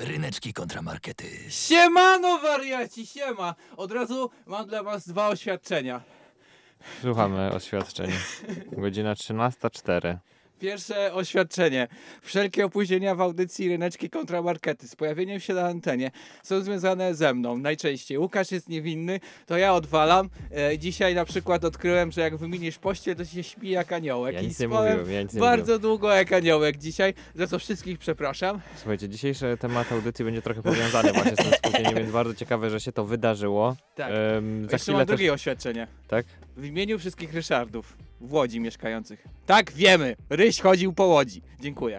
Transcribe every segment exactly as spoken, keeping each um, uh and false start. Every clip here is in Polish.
Ryneczki kontra markety. Siemano wariaci, siema! Od razu mam dla was dwa oświadczenia. Słuchamy oświadczeń. Godzina trzynasta cztery. Pierwsze oświadczenie. Wszelkie opóźnienia w audycji Ryneczki kontra markety z pojawieniem się na antenie są związane ze mną. Najczęściej Łukasz jest niewinny, to ja odwalam. E, dzisiaj na przykład odkryłem, że jak wymienisz pościel, to się śpi jak aniołek. Ja I nic nie spałem mówiłem, ja nic nie bardzo długo jak aniołek dzisiaj, za co wszystkich przepraszam. Słuchajcie, dzisiejszy temat audycji będzie trochę powiązany właśnie z tym spółdzielniem, więc bardzo ciekawe, że się to wydarzyło. Tak. Ehm, za Jeszcze chwilę mam też... drugie oświadczenie. Tak? W imieniu wszystkich Ryszardów w Łodzi mieszkających. Tak, wiemy. Ryś chodził po Łodzi. Dziękuję.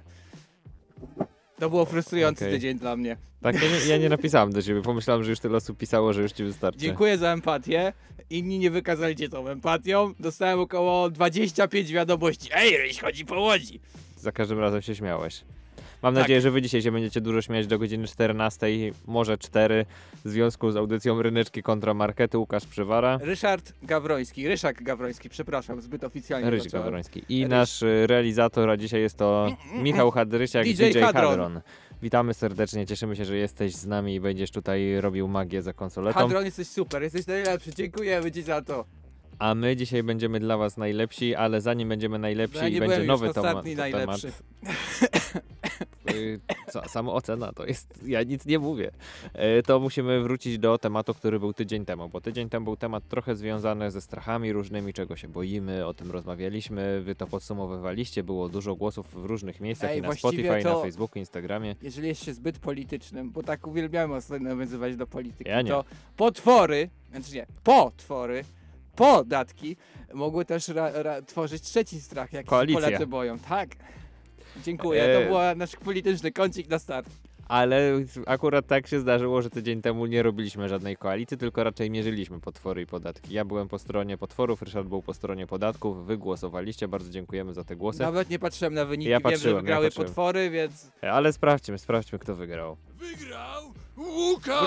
To było frustrujący Okej. tydzień dla mnie. Tak, ja nie, ja nie napisałem do ciebie. Pomyślałem, że już tyle osób pisało, że już ci wystarczy. Dziękuję za empatię. Inni nie wykazali się tą empatią. Dostałem około dwadzieścia pięć wiadomości. Ej, Ryś chodzi po Łodzi. Za każdym razem się śmiałeś. Mam Tak. nadzieję, że wy dzisiaj się będziecie dużo śmiać do godziny czternastej, może cztery, w związku z audycją Ryneczki kontra markety. Łukasz Przywara. Ryszard Gawroński. Ryszak Gawroński, przepraszam, zbyt oficjalnie Ryś zacząłem. Gawroński. I Ryś. nasz y, realizator, a dzisiaj jest to Michał Hadrysiak, D J D J Hadron. Hadron. Witamy serdecznie, cieszymy się, że jesteś z nami i będziesz tutaj robił magię za konsoletą. Hadron, jesteś super, jesteś najlepszy. Dziękujemy ci za to. A my dzisiaj będziemy dla was najlepsi, ale zanim będziemy najlepsi No ja nie i byłem będzie już nowy toma- ostatni to najlepszy. temat. Y, co, samoocena to jest, ja nic nie mówię. Y, To musimy wrócić do tematu, który był tydzień temu, bo tydzień temu był temat trochę związany ze strachami różnymi, czego się boimy, o tym rozmawialiśmy, wy to podsumowywaliście, było dużo głosów w różnych miejscach Ej, i na właściwie Spotify, to- na Facebooku, Instagramie. Jeżeli jest się zbyt politycznym, bo tak uwielbiamy ostatnio nawiązywać do polityki, Ja nie. to potwory, znaczy nie, potwory, podatki mogły też ra, ra, tworzyć trzeci strach, jak się Koalicję. Polacy boją. Tak. Dziękuję, E- to był nasz polityczny kącik na start. Ale akurat tak się zdarzyło, że tydzień temu nie robiliśmy żadnej koalicji, tylko raczej mierzyliśmy potwory i podatki. Ja byłem po stronie potworów, Ryszard był po stronie podatków, wy głosowaliście, bardzo dziękujemy za te głosy. Nawet nie patrzyłem na wyniki, Ja wiem, że patrzyłem, ja wygrały patrzyłem. potwory, więc Ale sprawdźmy, sprawdźmy kto wygrał. Wygrał Łukasz!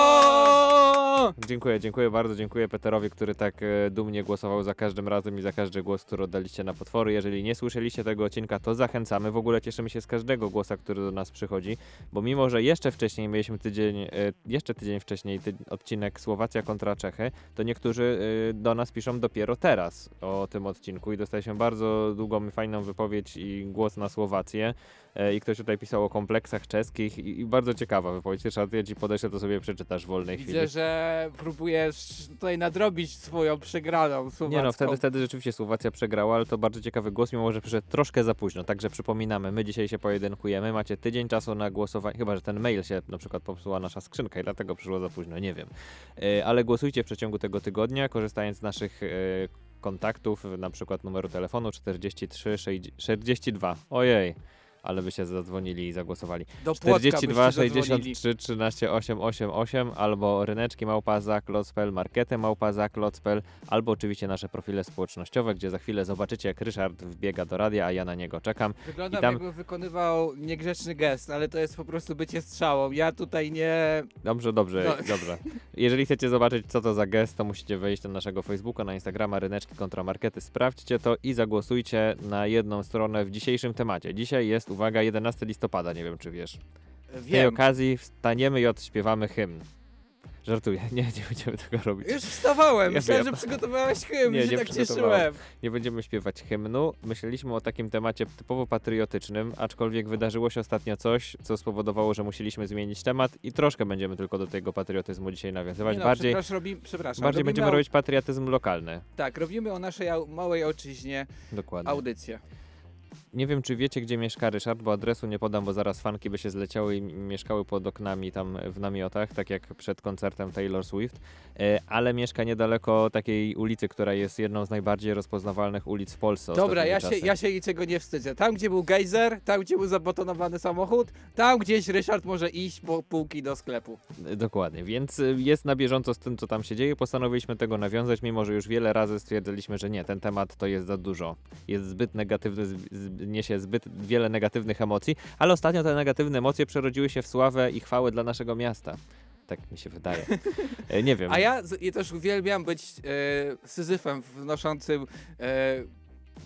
brawo! Dziękuję, dziękuję bardzo, dziękuję Peterowi, który tak e, dumnie głosował za każdym razem i za każdy głos, który oddaliście na potwory. Jeżeli nie słyszeliście tego odcinka, to zachęcamy. W ogóle cieszymy się z każdego głosa, który do nas przychodzi, bo mimo, że jeszcze wcześniej mieliśmy tydzień, e, jeszcze tydzień wcześniej ty, odcinek Słowacja kontra Czechy, to niektórzy e, do nas piszą dopiero teraz o tym odcinku i dostaliśmy bardzo długą i fajną wypowiedź i głos na Słowację. E, I ktoś tutaj pisał o kompleksach czeskich i, i bardzo ciekawa wypowiedź. Ryszard, ja ci podeślę, to sobie przeczytasz w wolnej Widzę, chwili. że próbujesz tutaj nadrobić swoją przegraną słowacką. Nie no, wtedy, wtedy rzeczywiście Słowacja przegrała, ale to bardzo ciekawy głos, mimo że przyszedł troszkę za późno. Także przypominamy, my dzisiaj się pojedynkujemy, macie tydzień czasu na głosowanie, chyba że ten mail się na przykład popsuła nasza skrzynka i dlatego przyszło za późno, nie wiem. E, ale głosujcie w przeciągu tego tygodnia, korzystając z naszych e, kontaktów, na przykład numeru telefonu czterdzieści trzy czterdzieści dwa. Ojej. Ale by się zadzwonili i zagłosowali. Do Płocka czterdzieści dwa byście sześćdziesiąt zadzwonili. trzy trzynaście osiem osiem osiem albo ryneczki małpa zaklotspel, marketę małpa zaklotspel, albo oczywiście nasze profile społecznościowe, gdzie za chwilę zobaczycie, jak Ryszard wbiega do radia, a ja na niego czekam. Wyglądam I tam- jakbym wykonywał niegrzeczny gest, ale to jest po prostu bycie strzałą. Ja tutaj nie... Dobrze, dobrze, No. dobrze. Jeżeli chcecie zobaczyć, co to za gest, to musicie wejść na naszego Facebooka, na Instagrama Ryneczki kontra Markety, sprawdźcie to i zagłosujcie na jedną stronę w dzisiejszym temacie. Dzisiaj jest, uwaga, jedenastego listopada, nie wiem czy wiesz. W tej Wiem. okazji wstaniemy i odśpiewamy hymn. Żartuję, nie, nie będziemy tego robić. Już wstawałem, Ja myślałem, wiem. że przygotowałeś hymn, Nie, się nie tak przygotowałem. cieszyłem. Nie będziemy śpiewać hymnu. Myśleliśmy o takim temacie typowo patriotycznym, aczkolwiek wydarzyło się ostatnio coś, co spowodowało, że musieliśmy zmienić temat i troszkę będziemy tylko do tego patriotyzmu dzisiaj nawiązywać. Nie no, bardziej przepraszam, robi, przepraszam. bardziej robimy będziemy o, robić patriotyzm lokalny. Tak, robimy o naszej au- małej ojczyźnie Dokładnie. audycję. Nie wiem, czy wiecie, gdzie mieszka Ryszard, bo adresu nie podam, bo zaraz fanki by się zleciały i m- mieszkały pod oknami tam w namiotach, tak jak przed koncertem Taylor Swift, e, ale mieszka niedaleko takiej ulicy, która jest jedną z najbardziej rozpoznawalnych ulic w Polsce. Dobra, ja ostatnimi się, czasy. ja się niczego nie wstydzę. Tam, gdzie był gejzer, tam, gdzie był zabetonowany samochód, tam gdzieś Ryszard może iść po półki do sklepu. Dokładnie, więc y, jest na bieżąco z tym, co tam się dzieje. Postanowiliśmy tego nawiązać, mimo że już wiele razy stwierdziliśmy, że nie, ten temat to jest za dużo. Jest zbyt negatywny, z, z, niesie zbyt wiele negatywnych emocji, ale ostatnio te negatywne emocje przerodziły się w sławę i chwałę dla naszego miasta. Tak mi się wydaje. E, nie wiem. A ja, z- ja też uwielbiam być e, syzyfem wnoszącym e,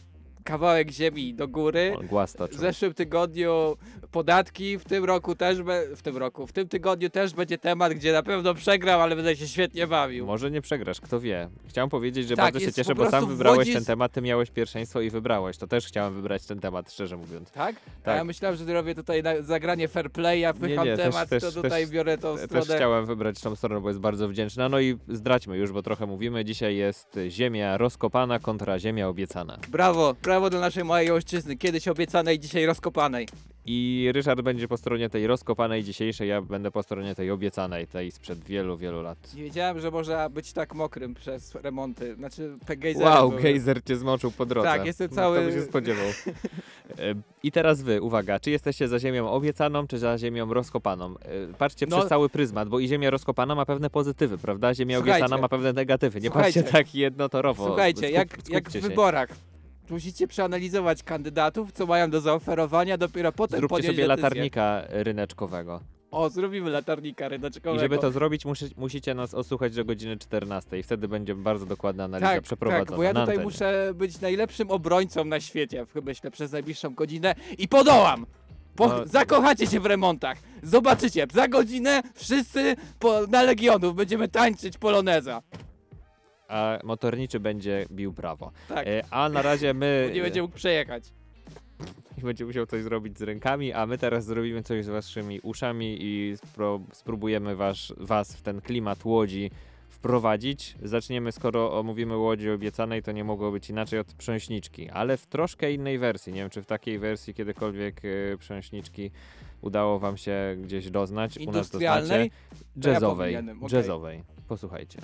kawałek ziemi do góry. O, głaz W toczył. zeszłym tygodniu podatki, w tym roku też, be, w tym roku, w tym tygodniu też będzie temat, gdzie na pewno przegram, ale będę się świetnie bawił. Może nie przegrasz, kto wie. Chciałem powiedzieć, że Tak, bardzo się jest cieszę, po bo sam prostu w wybrałeś Łodzi ten jest- temat, ty miałeś pierwszeństwo i wybrałeś. To też chciałem wybrać ten temat, szczerze mówiąc. Tak? Tak. A ja myślałem, że robię tutaj na, zagranie fair play, a pycham nie, też- temat, też- to tutaj też- biorę tą Też stronę. chciałem wybrać tą stronę, bo jest bardzo wdzięczna. No i zdradźmy już, bo trochę mówimy. Dzisiaj jest ziemia rozkopana kontra ziemia obiecana. Brawo, brawo dla naszej małej ojczyzny, kiedyś obiecanej, dzisiaj rozkopanej. I Ryszard będzie po stronie tej rozkopanej dzisiejszej, ja będę po stronie tej obiecanej, tej sprzed wielu, wielu lat. Nie wiedziałem, że można być tak mokrym przez remonty, znaczy gejzerem Wow, były. gejzer cię zmoczył po drodze. Tak, jestem No, cały- Kto by się spodziewał. E, I teraz wy, uwaga, czy jesteście za ziemią obiecaną, czy za ziemią rozkopaną? E, Patrzcie No- przez cały pryzmat, bo i ziemia rozkopana ma pewne pozytywy, prawda? Ziemia Słuchajcie. obiecana ma pewne negatywy. Nie Słuchajcie. patrzcie tak jednotorowo. Słuchajcie, Skup- jak, skupcie jak w się. wyborach. Musicie przeanalizować kandydatów, co mają do zaoferowania, dopiero potem Zróbcie podjąć sobie decyzję. latarnika ryneczkowego. O, zrobimy latarnika ryneczkowego. I żeby to zrobić, muszy, musicie nas osłuchać do godziny czternastej. Wtedy będzie bardzo dokładna analiza tak, przeprowadzona. tak, bo ja na tutaj antenie. muszę być najlepszym obrońcą na świecie, myślę, przez najbliższą godzinę i podołam! Po, No. Zakochacie się w remontach. Zobaczycie, za godzinę wszyscy po, na Legionów będziemy tańczyć poloneza. A motorniczy będzie bił brawo. Tak, E, a na razie my... nie będzie mógł przejechać. I będzie musiał coś zrobić z rękami, a my teraz zrobimy coś z waszymi uszami i spró spróbujemy was, was w ten klimat Łodzi wprowadzić. Zaczniemy, skoro omówimy Łodzi obiecanej, to nie mogło być inaczej od Prząśniczki, ale w troszkę innej wersji. Nie wiem, czy w takiej wersji kiedykolwiek y, Prząśniczki udało wam się gdzieś doznać. U nas doznacie. Industrialnej? To ja Jazzowej. powinienem, okej. Jazzowej. Posłuchajcie.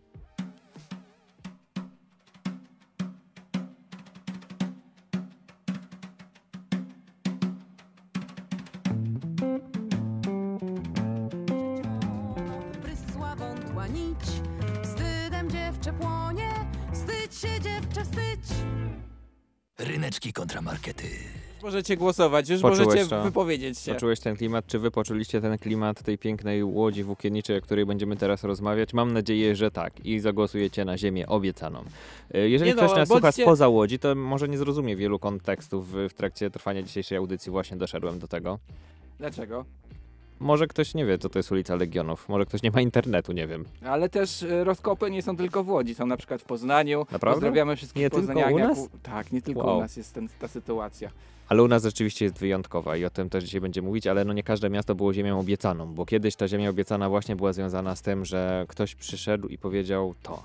Prysła wątła nić, wstydem dziewczę płonie, wstydź się dziewczę, wstydź. Ryneczki kontra markety. Możecie głosować, już Poczułeś możecie to? wypowiedzieć się. Poczułeś ten klimat? Czy wy poczuliście ten klimat tej pięknej Łodzi włókienniczej, o której będziemy teraz rozmawiać? Mam nadzieję, że tak. I zagłosujecie na ziemię obiecaną. E, Jeżeli Nie no, ktoś nas słucha bądźcie- spoza Łodzi, to może nie zrozumie wielu kontekstów. W w trakcie trwania dzisiejszej audycji właśnie doszedłem do tego. Dlaczego? Może ktoś nie wie, co to jest ulica Legionów. Może ktoś nie ma internetu, nie wiem. Ale też e, rozkopy nie są tylko w Łodzi, są na przykład w Poznaniu. Naprawdę? Pozdrawiamy wszystkich Nie tylko poznaniaków. u nas? Tak, nie tylko Wow. u nas jest ten, ta sytuacja. Ale u nas rzeczywiście jest wyjątkowa i o tym też dzisiaj będziemy mówić, ale no nie każde miasto było ziemią obiecaną, bo kiedyś ta ziemia obiecana właśnie była związana z tym, że ktoś przyszedł i powiedział to.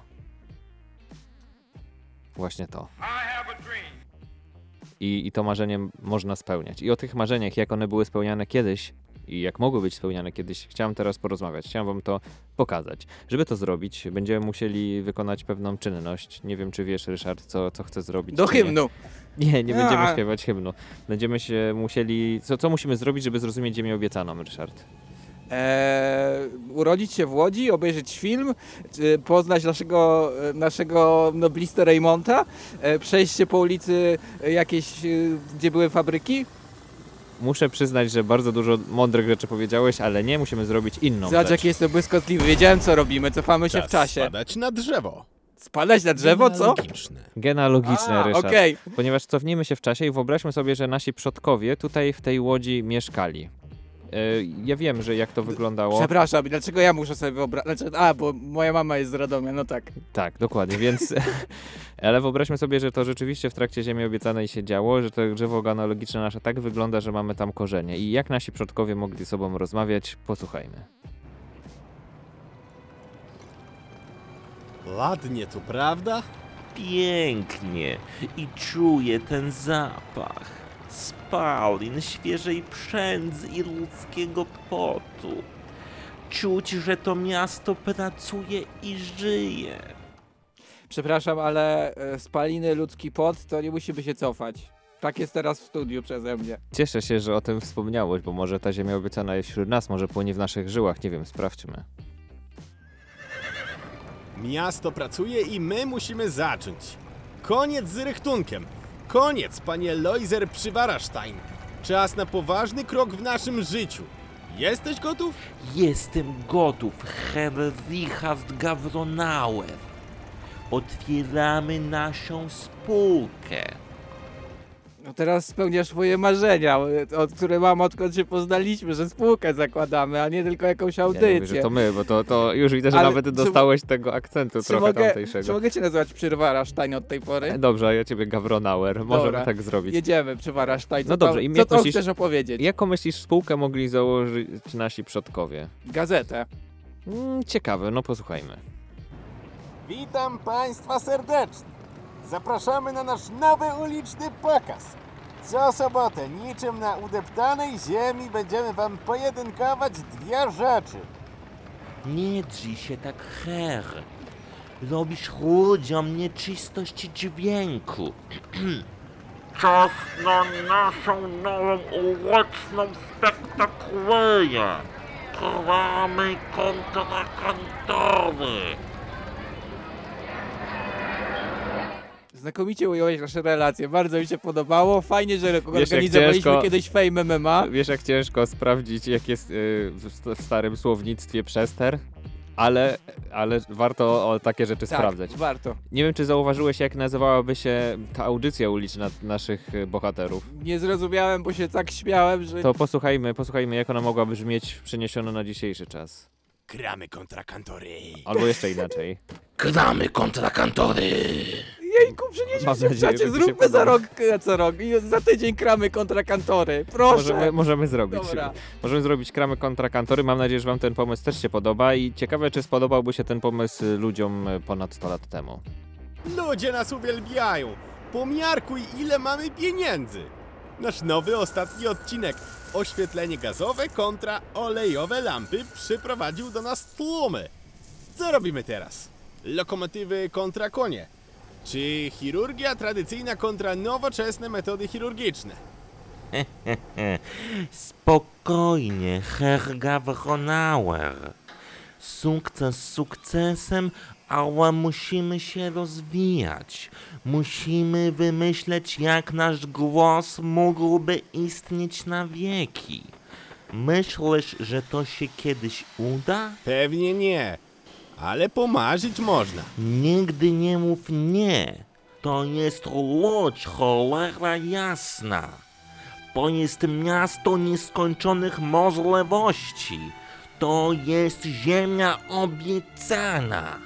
Właśnie to. I, I to marzenie można spełniać. I o tych marzeniach, jak one były spełniane kiedyś i jak mogły być spełniane kiedyś, chciałem teraz porozmawiać. Chciałem wam to pokazać. Żeby to zrobić, będziemy musieli wykonać pewną czynność. Nie wiem, czy wiesz, Ryszard, co, co chcę zrobić. Do czy nie. hymnu. Nie, nie będziemy A. śpiewać hymnu. Będziemy się musieli... Co, co musimy zrobić, żeby zrozumieć ziemię obiecaną, Ryszard? Eee, urodzić się w Łodzi, obejrzeć film, e, poznać naszego, e, naszego noblistę Reymonta, e, przejść się po ulicy e, jakiejś, e, gdzie były fabryki. Muszę przyznać, że bardzo dużo mądrych rzeczy powiedziałeś, ale nie, musimy zrobić inną Zobacz, rzecz. jaki jestem błyskotliwy. Wiedziałem, co robimy, cofamy się w Czas czasie. spadać na drzewo. Spadać na drzewo, co? Genealogiczne. Genealogiczne, A, Ryszard. okej. Ponieważ cofnijmy się w czasie i wyobraźmy sobie, że nasi przodkowie tutaj w tej Łodzi mieszkali. E, ja wiem, że jak to wyglądało. Przepraszam, dlaczego ja muszę sobie wyobrazić? Znaczy, a, bo moja mama jest z Radomia, no tak. Tak, dokładnie, więc... Ale wyobraźmy sobie, że to rzeczywiście w trakcie Ziemi Obiecanej się działo, że to drzewo genealogiczne nasze tak wygląda, że mamy tam korzenie. I jak nasi przodkowie mogli ze sobą rozmawiać, posłuchajmy. Ładnie tu, prawda? Pięknie i czuję ten zapach spalin, świeżej przędzy i ludzkiego potu. Czuć, że to miasto pracuje i żyje. Przepraszam, ale e, spaliny, ludzki pot, to nie musimy się cofać. Tak jest teraz w studiu przeze mnie. Cieszę się, że o tym wspomniałeś, bo może ta Ziemia Obiecana jest wśród nas, może płynie w naszych żyłach, nie wiem, sprawdźmy. Miasto pracuje i my musimy zacząć. Koniec z rychtunkiem. Koniec, panie Leuser Przywarastein. Czas na poważny krok w naszym życiu. Jesteś gotów? Jestem gotów, Herr Richard Gawronauer. Otwieramy naszą spółkę. No teraz spełniasz swoje marzenia, od które mam odkąd się poznaliśmy, że spółkę zakładamy, a nie tylko jakąś Ja nie audycję. mówię, że to my, bo to, to już widzę, że Ale nawet czy- dostałeś tego akcentu Czy trochę mogę, czy tamtejszego. mogę cię nazywać Przywarastein od tej pory? Dobrze, a ja ciebie Gawronauer. Możemy Dobra. tak zrobić. Jedziemy, Przywarastein. Co No dobrze, tam- i co mnie to musisz- chcesz opowiedzieć? Jaką myślisz spółkę mogli założyć nasi przodkowie? Gazetę. Mm, ciekawe, no posłuchajmy. Witam Państwa serdecznie. Zapraszamy na nasz nowy uliczny pokaz. Co sobotę, niczym na udeptanej ziemi, będziemy Wam pojedynkować dwie rzeczy. Nie drzyj się tak, her. Robisz ludziom nieczystość dźwięku. Czas na naszą nową uliczną spektakularę. Kramy kontra kantory. Znakomicie ująłeś nasze relacje, bardzo mi się podobało. Fajnie, że jak organizowaliśmy ciężko- kiedyś Fame M M A. Wiesz, jak ciężko sprawdzić, jak jest y, w, st- w starym słownictwie przester? Ale, ale warto o takie rzeczy Tak, sprawdzać. warto. Nie wiem, czy zauważyłeś, jak nazywałaby się ta audycja uliczna naszych y, bohaterów. Nie zrozumiałem, bo się tak śmiałem, że... To posłuchajmy, posłuchajmy, jak ona mogłaby brzmieć przeniesiona na dzisiejszy czas. Kramy kontra kantory. Albo jeszcze inaczej. Gramy kontra kantory. Jejku, przynieśmy Mam się w nadzieję, czacie, że ci się zróbmy za podoba. rok, e, co rok i za tydzień kramy kontra kantory. Proszę. Możemy, możemy zrobić. Dobra. Możemy zrobić kramy kontra kantory. Mam nadzieję, że wam ten pomysł też się podoba i ciekawe, czy spodobałby się ten pomysł ludziom ponad sto lat temu. Ludzie nas uwielbiają. Pomiarkuj, ile mamy pieniędzy. Nasz nowy, ostatni odcinek. Oświetlenie gazowe kontra olejowe lampy przyprowadził do nas tłumy. Co robimy teraz? Lokomotywy kontra konie. Czy chirurgia tradycyjna kontra nowoczesne metody chirurgiczne? Spokojnie, Herr Gawronauer. Sukces sukcesem, ale musimy się rozwijać. Musimy wymyśleć, jak nasz głos mógłby istnieć na wieki. Myślisz, że to się kiedyś uda? Pewnie nie, ale pomarzyć można. Nigdy nie mów nie. To jest łódź, cholera jasna. To jest miasto nieskończonych możliwości. To jest ziemia obiecana.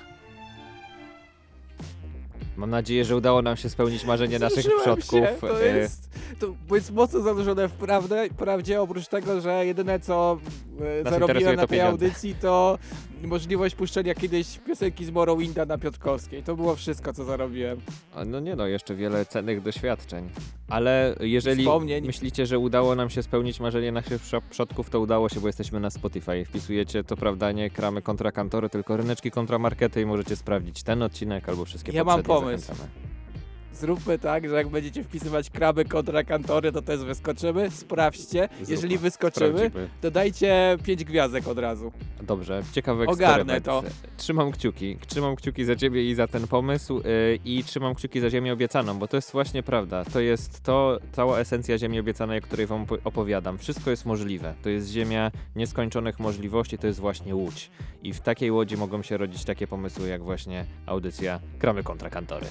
Mam nadzieję, że udało nam się spełnić marzenie naszych Wzruszyłem przodków. Się. To, E, jest, to jest mocno zanurzone w prawdę, prawdzie, oprócz tego, że jedyne co e, Nas zarobiłem interesuje na to tej pieniądze. audycji to możliwość puszczenia kiedyś piosenki z Morrowinda na Piotrkowskiej. To było wszystko, co zarobiłem. a no nie no, jeszcze wiele cennych doświadczeń. Ale jeżeli Wspomnień. myślicie, że udało nam się spełnić marzenie naszych przo- przodków, to udało się, bo jesteśmy na Spotify. Wpisujecie, to prawda, nie kramy kontra kantory, tylko ryneczki kontra markety i możecie sprawdzić ten odcinek albo wszystkie Ja mam poprzednie. pomysł. Zachęcamy. Zróbmy tak, że jak będziecie wpisywać kraby kontra kantory, to też wyskoczymy. Sprawdźcie. Zróbmy. Jeżeli wyskoczymy, Sprawdzimy. to dajcie pięć gwiazdek od razu. Dobrze, ciekawy Ogarnę eksperyment. to. Trzymam kciuki. Trzymam kciuki za ciebie i za ten pomysł yy, i trzymam kciuki za Ziemię Obiecaną, bo to jest właśnie prawda. To jest to, cała esencja Ziemi Obiecanej, o której wam opo- opowiadam. Wszystko jest możliwe. To jest ziemia nieskończonych możliwości, to jest właśnie łódź. I w takiej łodzi mogą się rodzić takie pomysły, jak właśnie audycja Kramy kontra kantory.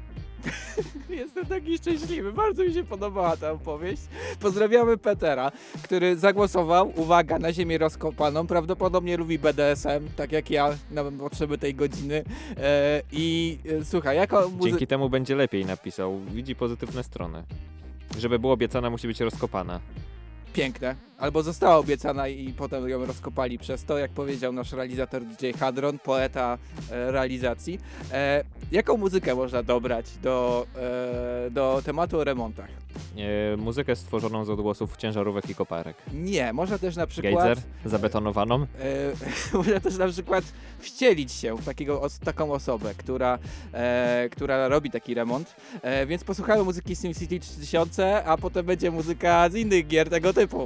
Jestem taki szczęśliwy, bardzo mi się podobała ta opowieść. Pozdrawiamy Petera, który zagłosował, uwaga, na ziemię rozkopaną. Prawdopodobnie lubi B D S M, tak jak ja, na potrzeby tej godziny. E, I e, słuchaj, jako muzy- Dzięki temu będzie lepiej, napisał. Widzi pozytywne strony. Żeby była obiecana, musi być rozkopana. piękne, albo została obiecana i potem ją rozkopali przez to, jak powiedział nasz realizator D J Hadron, poeta e, realizacji. E, jaką muzykę można dobrać do, e, do tematu o remontach? E, muzykę stworzoną z odgłosów ciężarówek i koparek. Nie, można też na przykład... Gejzer zabetonowaną. E, można też na przykład wcielić się w takiego, os, taką osobę, która, e, która robi taki remont. E, więc posłuchamy muzyki SimCity trzy tysiące, a potem będzie muzyka z innych gier tego typu.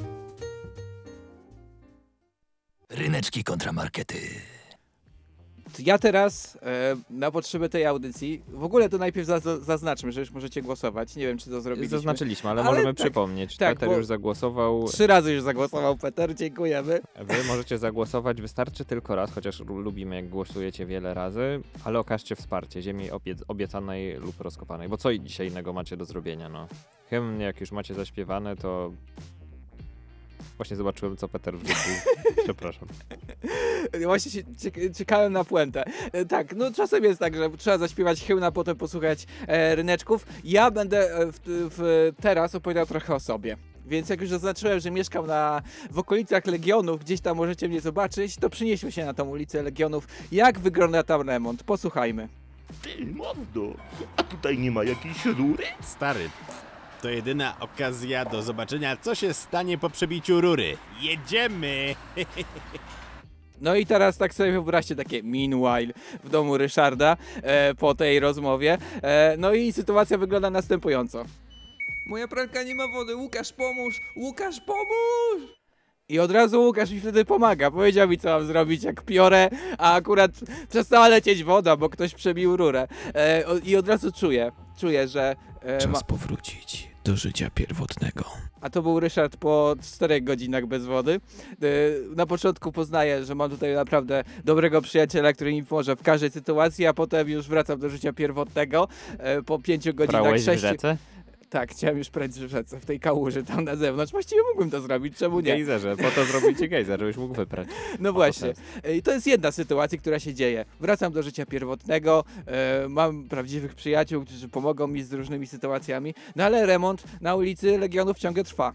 Ryneczki kontra markety. Ja teraz e, na potrzeby tej audycji, w ogóle to najpierw za, za, zaznaczmy, że już możecie głosować. Nie wiem, czy to zrobiliśmy. Zaznaczyliśmy, ale, Ale możemy tak, przypomnieć. tak, Peter bo- już zagłosował. Trzy razy już zagłosował Peter, dziękujemy. Wy możecie zagłosować, wystarczy tylko raz, chociaż lu- lubimy jak głosujecie wiele razy, ale okażcie wsparcie ziemi obie- obiecanej lub rozkopanej, bo co dzisiaj innego macie do zrobienia, no. Hymn, jak już macie zaśpiewane, to... Właśnie zobaczyłem, co Peter wrzucił. Przepraszam. Właśnie się ciek- czekałem na puentę. E, tak, no czasem jest tak, że trzeba zaśpiewać hymn, a potem posłuchać e, ryneczków. Ja będę e, w, w, teraz opowiadał trochę o sobie. Więc jak już zaznaczyłem, że mieszkam na, w okolicach Legionów, gdzieś tam możecie mnie zobaczyć, to przynieśmy się na tą ulicę Legionów. Jak wygląda tam remont? Posłuchajmy. Ty, mordo, a tutaj nie ma jakiejś rury? Stary, to jedyna okazja do zobaczenia, co się stanie po przebiciu rury. Jedziemy! No i teraz tak sobie wyobraźcie takie meanwhile w domu Ryszarda e, po tej rozmowie. E, no i sytuacja wygląda następująco. Moja pralka nie ma wody, Łukasz pomóż! Łukasz pomóż! I od razu Łukasz mi wtedy pomaga. Powiedział mi, co mam zrobić, jak piorę, a akurat przestała lecieć woda, bo ktoś przebił rurę. E, o, I od razu czuję, czuję, że... E, ma... Czas powrócić do życia pierwotnego. A to był Ryszard po czterech godzinach bez wody. E, na początku poznaję, że mam tutaj naprawdę dobrego przyjaciela, który mi pomoże w każdej sytuacji, a potem już wracam do życia pierwotnego. E, po pięciu godzinach, Brałeś w sześciu... rzece? Tak, chciałem już prać w rzece, w tej kałuży tam na zewnątrz. Właściwie mógłbym to zrobić, czemu W nie? gejzerze, po to zrobicie gejzer, żebyś mógł wyprać. No właśnie. I to jest jedna sytuacja, która się dzieje. Wracam do życia pierwotnego, e, mam prawdziwych przyjaciół, którzy pomogą mi z różnymi sytuacjami, no ale remont na ulicy Legionów ciągle trwa.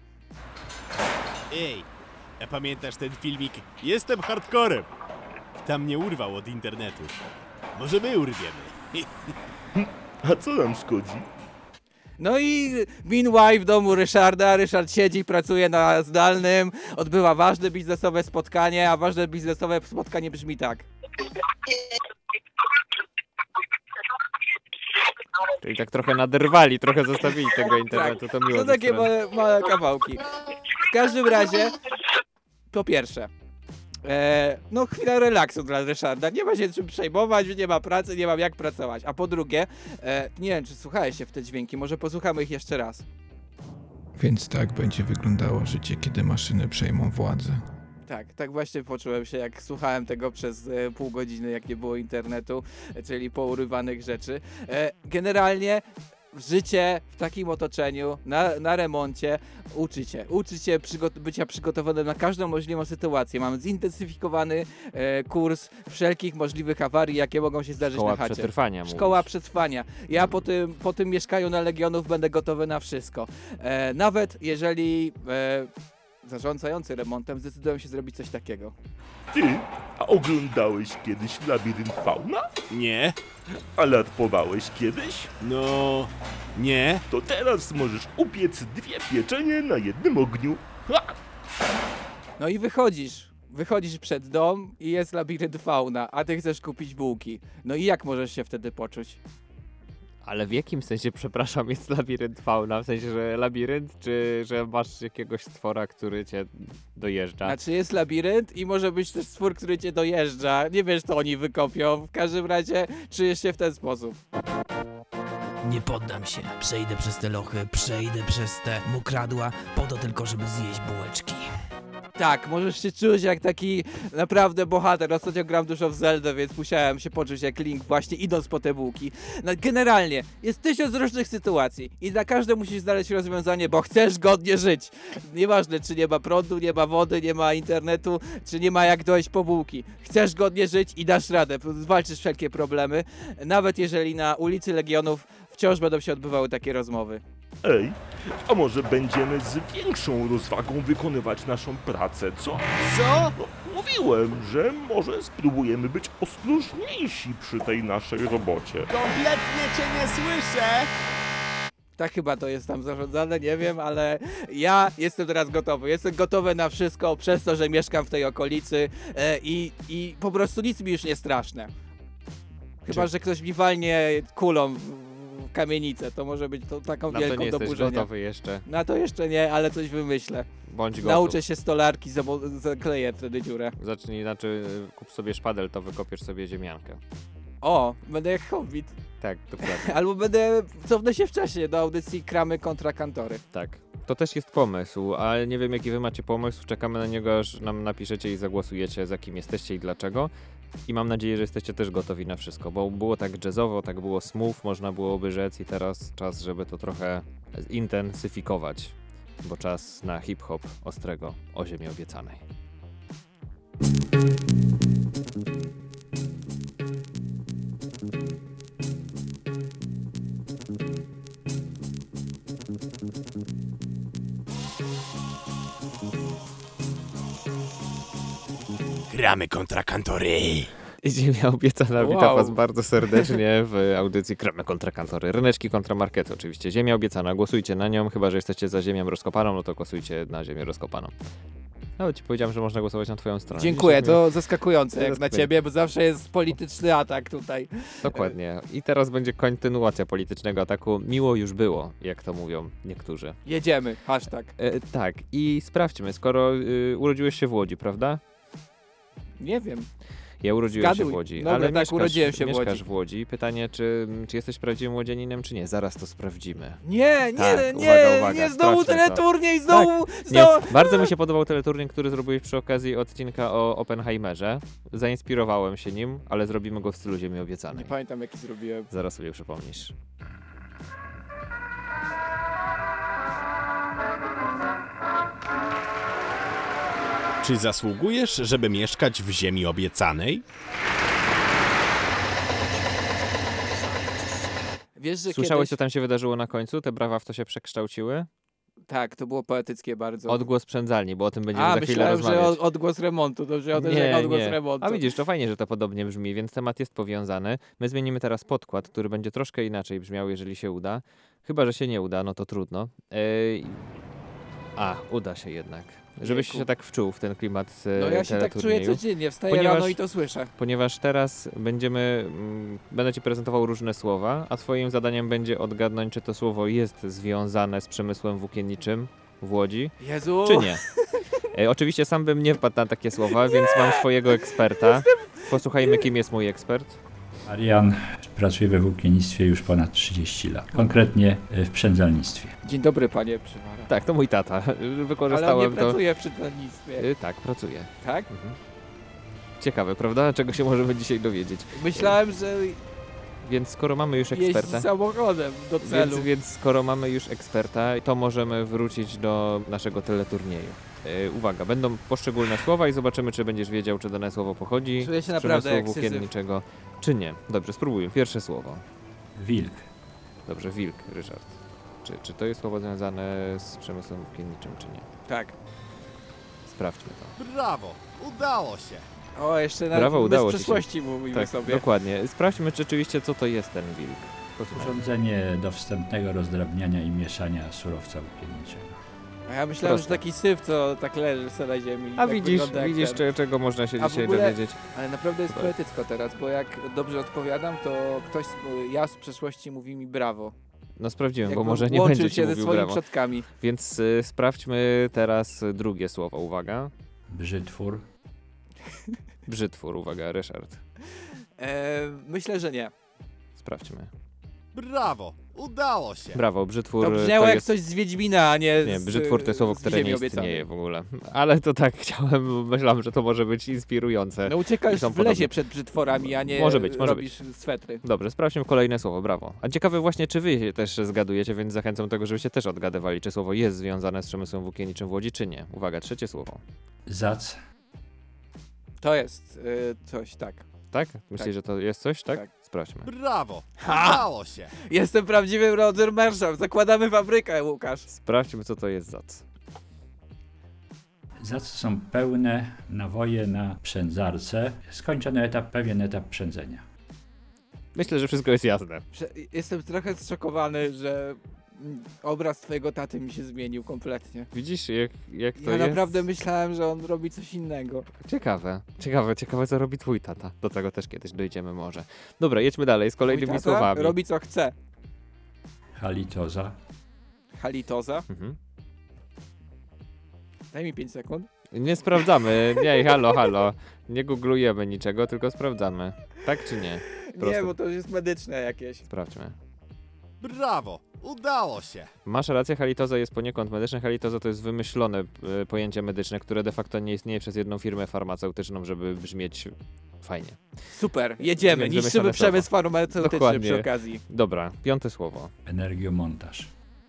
Ej, a pamiętasz ten filmik? Jestem hardcorem. Tam nie urwał od internetu. Może my urwiemy. A co nam szkodzi? No i meanwhile w domu Ryszarda, Ryszard siedzi, pracuje na zdalnym, odbywa ważne biznesowe spotkanie, a ważne biznesowe spotkanie brzmi tak. Czyli tak trochę naderwali, trochę zostawili tego internetu, to miło. To ze takie strony. małe, małe kawałki. W każdym razie, po pierwsze, e, no chwila relaksu dla Ryszarda. Nie ma się czym przejmować, nie ma pracy, nie mam jak pracować. A po drugie, e, nie wiem, czy słuchałeś się w te dźwięki, może posłuchamy ich jeszcze raz. Więc tak będzie wyglądało życie, kiedy maszyny przejmą władzę. Tak, tak właśnie poczułem się, jak słuchałem tego przez e, pół godziny, jak nie było internetu, e, czyli pourywanych rzeczy. E, generalnie życie w takim otoczeniu, na, na remoncie, uczycie. Uczycie przygo- bycia przygotowanym na każdą możliwą sytuację. Mamy zintensyfikowany e, kurs wszelkich możliwych awarii, jakie mogą się zdarzyć Szkoła na chacie. przetrwania. Szkoła mówisz. przetrwania. Ja po tym, po tym mieszkaniu na Legionów będę gotowy na wszystko. E, nawet jeżeli e, zarządzający remontem zdecydują się zrobić coś takiego. Ty, a oglądałeś kiedyś labirynt fauna? Nie? A latpowałeś kiedyś? No... Nie? To teraz możesz upiec dwie pieczenie na jednym ogniu. Ha! No i wychodzisz. Wychodzisz przed dom i jest labirynt fauna, a ty chcesz kupić bułki. No i jak możesz się wtedy poczuć? Ale w jakim sensie, przepraszam, jest labirynt fauna? W sensie, że labirynt, czy że masz jakiegoś stwora, który cię dojeżdża? Znaczy jest labirynt i może być też stwór, który cię dojeżdża. Nie wiesz, co oni wykopią. W każdym razie czujesz się w ten sposób. Nie poddam się. Przejdę przez te lochy, przejdę przez te mokradła, po to tylko, żeby zjeść bułeczki. Tak, możesz się czuć jak taki naprawdę bohater. Ostatnio gram dużo w Zeldę, więc musiałem się poczuć jak Link właśnie idąc po te bułki. No, generalnie jest tysiąc różnych sytuacji i za każde musisz znaleźć rozwiązanie, bo chcesz godnie żyć. Nieważne, czy nie ma prądu, nie ma wody, nie ma internetu, czy nie ma jak dojść po bułki. Chcesz godnie żyć i dasz radę, zwalczysz wszelkie problemy, nawet jeżeli na ulicy Legionów wciąż będą się odbywały takie rozmowy. Ej, a może będziemy z większą rozwagą wykonywać naszą pracę, co? Co? No, mówiłem, że może spróbujemy być ostrożniejsi przy tej naszej robocie. Kompletnie cię nie słyszę! Tak chyba to jest tam zarządzane, nie wiem, ale ja jestem teraz gotowy. Jestem gotowy na wszystko przez to, że mieszkam w tej okolicy e, i, i po prostu nic mi już nie straszne. Chyba, że ktoś mi walnie kulą w, w kamienicę. To może być to, taką Na to wielką nie do jesteś burzenia. gotowy jeszcze. Na to jeszcze nie, ale coś wymyślę. Bądź gotów. Nauczę się stolarki, zabo- zakleję wtedy dziurę. Zacznij, znaczy kup sobie szpadel, to wykopiesz sobie ziemiankę. O, będę jak Hobbit. Tak, dokładnie. Albo będę, cofnę się w czasie do audycji Kramy kontra Kantory. Tak. To też jest pomysł, ale nie wiem jaki wy macie pomysł. Czekamy na niego, aż nam napiszecie i zagłosujecie, za kim jesteście i dlaczego. I mam nadzieję, że jesteście też gotowi na wszystko, bo było tak jazzowo, tak było smooth, można byłoby rzec i teraz czas, żeby to trochę zintensyfikować, bo czas na hip-hop ostrego o ziemi obiecanej. Gramy kontra Kantory. Ziemia obiecana, Wow. witam was bardzo serdecznie w audycji Kramy kontra Kantory. Ryneczki kontra markety oczywiście. Ziemia obiecana, głosujcie na nią, chyba że jesteście za ziemią rozkopaną, no to głosujcie na ziemię rozkopaną. No ci powiedziałem, że można głosować na twoją stronę. Dziękuję, Widzisz, to zaskakujące jak na Zaskakujące. ciebie, bo zawsze jest polityczny atak tutaj. Dokładnie. I teraz będzie kontynuacja politycznego ataku. Miło już było, jak to mówią niektórzy. Jedziemy, hashtag. E, tak, i sprawdźmy, skoro y, urodziłeś się w Łodzi, prawda? Nie wiem. Ja urodziłem się Zgaduj. w Łodzi, Dobra, ale tak, mieszkasz, urodziłem się w mieszkasz Łodzi. w Łodzi. Pytanie, czy, czy jesteś prawdziwym łodzianinem, czy nie? Zaraz to sprawdzimy. Nie, nie, Tak, nie, uwaga, uwaga, nie, znowu sprawdźmy to. teleturniej, znowu, Nie, znowu. bardzo mi się podobał teleturniej, który zrobiłeś przy okazji odcinka o Oppenheimerze. Zainspirowałem się nim, ale zrobimy go w stylu Ziemi Nie Obiecanej. pamiętam jaki zrobiłem. Zaraz sobie przypomnisz. Czy zasługujesz, żeby mieszkać w ziemi obiecanej? Wiesz, że Słyszałeś, kiedyś... co tam się wydarzyło na końcu? Te brawa w to się przekształciły? Tak, to było poetyckie bardzo. Odgłos przędzalni, bo o tym będziemy A, za chwilę myślałem, że rozmawiać. od, odgłos remontu, dobrze, od, że odgłos remontu. A widzisz, to fajnie, że to podobnie brzmi, więc temat jest powiązany. My zmienimy teraz podkład, który będzie troszkę inaczej brzmiał, jeżeli się uda. Chyba, że się nie uda, no to trudno. Ej... A, uda się jednak. Żebyś Jejku. się tak wczuł w ten klimat e, No ja się tak czuję teleturnieju. codziennie, wstaję Ponieważ- rano i to słyszę. Ponieważ teraz będziemy, mm, będę ci prezentował różne słowa, a twoim zadaniem będzie odgadnąć, czy to słowo jest związane z przemysłem włókienniczym w Łodzi, Jezu! czy nie. E, oczywiście sam bym nie wpadł na takie słowa, więc mam swojego eksperta. Posłuchajmy, kim jest mój ekspert. Marian pracuje we włókiennictwie już ponad trzydzieści lat, konkretnie w przędzalnictwie. Dzień dobry, panie Przywara. Tak, to mój tata. Ale on nie Wykorzystałem to. pracuje w czytelnictwie, E, tak, pracuję. tak? Mhm. Ciekawe, prawda? Czego się możemy dzisiaj dowiedzieć. Myślałem, że Więc skoro mamy już jeździ eksperta, samochodem do celu. więc, więc skoro mamy już eksperta, to możemy wrócić do naszego teleturnieju. E, uwaga, będą poszczególne słowa i zobaczymy, czy będziesz wiedział, czy dane słowo pochodzi Czuję się z naprawdę przemysłu jak Syzyf. włókienniczego, czy nie. Dobrze, spróbujmy. Pierwsze słowo. Wilk. Dobrze, wilk, Ryszard. Czy, czy to jest słowo związane z przemysłem włókienniczym, czy nie? Tak. Sprawdźmy to. Brawo, udało się. O, jeszcze na Brawo, bez udało ci się. przeszłości mówimy Tak, sobie. dokładnie. Sprawdźmy czy rzeczywiście, co to jest ten wilk. Posłuchaj. Urządzenie do wstępnego rozdrabniania i mieszania surowca włókienniczego. A ja myślałem, Proste. że taki syf, co tak leży sobie na ziemi. A tak widzisz, wygląda jak widzisz ten. cze- czego można się A w dzisiaj ogóle- dowiedzieć. Ale naprawdę jest Super. poetycko teraz, bo jak dobrze odpowiadam, to ktoś, z, ja z przeszłości mówi mi brawo. No sprawdziłem, bo Jakby może nie łączył będzie ci się ze mówił swoimi brawo. przodkami. Więc y, sprawdźmy teraz drugie słowo. Uwaga. Brzytwór. Brzytwór, uwaga, Ryszard. E, myślę, że nie. Sprawdźmy. Brawo, udało się. Brawo, brzytwór To to brzmiało jak jest... coś z Wiedźmina, a nie, Nie, z, brzytwór to jest słowo, z które Ziemi nie Obiecanej. istnieje w ogóle. Ale to tak chciałem, myślałem, że to może być inspirujące. No uciekasz I są w lesie podobne. przed brzytworami, a nie Może być, może robisz swetry. Dobrze, sprawdźmy kolejne słowo, brawo. A ciekawe właśnie, czy wy też zgadujecie, więc zachęcam do tego, żebyście też odgadywali, czy słowo jest związane z przemysłem włókienniczym w Łodzi, czy nie. Uwaga, trzecie słowo. Zac. To jest y, coś, tak. Tak? Myślisz, Tak. że to jest coś, tak? Tak. Sprawdźmy. Brawo, Ha! udało się. Jestem prawdziwym Roger Marshall. Zakładamy fabrykę, Łukasz. Sprawdźmy, co to jest zac. Zac są pełne nawoje na przędzarce. Skończony etap, pewien etap przędzenia. Myślę, że wszystko jest jasne. Prze- Jestem trochę zszokowany, że mm, obraz twojego taty mi się zmienił kompletnie. Widzisz, jak, jak to Ja jest? naprawdę myślałem, że on robi coś innego. Ciekawe, ciekawe, ciekawe, co robi twój tata. Do tego też kiedyś dojdziemy może. Dobra, jedźmy dalej z Mój kolejnymi tata słowami. robi co chce. halitoza, Halitoza. Mhm. Daj mi pięć sekund. Nie sprawdzamy. Nie, halo, halo. Nie googlujemy niczego, tylko sprawdzamy. Tak czy nie? Prosto. Nie, bo to już jest medyczne jakieś. Sprawdźmy. Brawo! Udało się! Masz rację, halitoza jest poniekąd medyczna. Halitoza to jest wymyślone y, pojęcie medyczne, które de facto nie istnieje przez jedną firmę farmaceutyczną, żeby brzmieć fajnie. Super, jedziemy, Więc niszczymy wymyślone przemysł farmaceutyczny Dokładnie. przy okazji. Dobra, piąte słowo. energiomontaż,